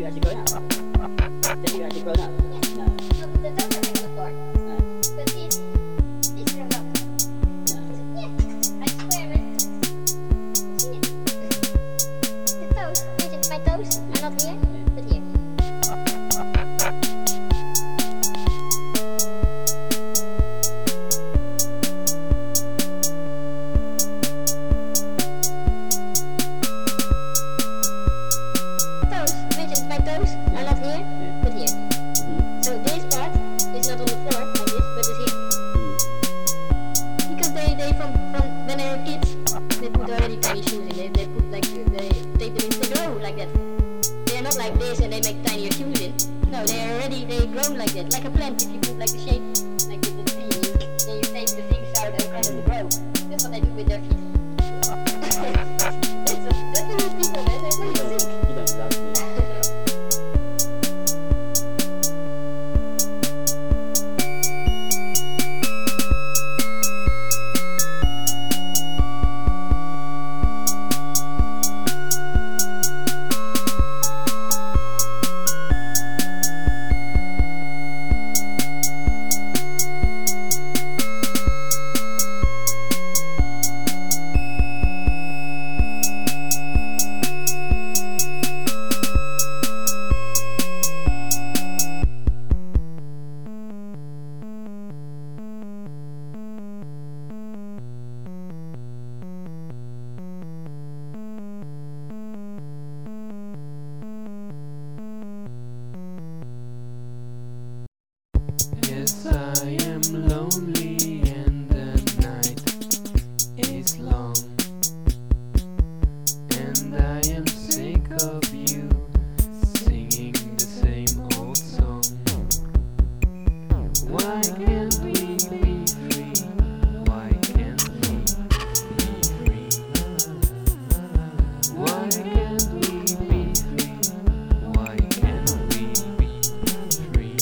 you actually grown up? Have you actually grown up? No. The toes are next to the floor. No. But these grown up. No. Yeah, I swear, man. See it? The toes. Mention my toes are not here, but here. Toes. Mention my toes are not here, Yeah. but here. Mm-hmm. So this part is not on the floor like this, but is here. Mm-hmm. Because they from when they were kids, they put already tiny shoes in. They put like they take them in, they grow like that. They are not like this and they make tinier shoes in. No, they grown like that, like a plant. If you put like the shape, like with the tree, then you take the things out and they grow. That's what they do with their feet. That's the new people, man. They're really sick. You don't love me. Yes, I am lonely and the night is long, and I am sick of you singing the same old song. Why can't we be free? Why can't we be free? Why can't we be free? Why can't we be free?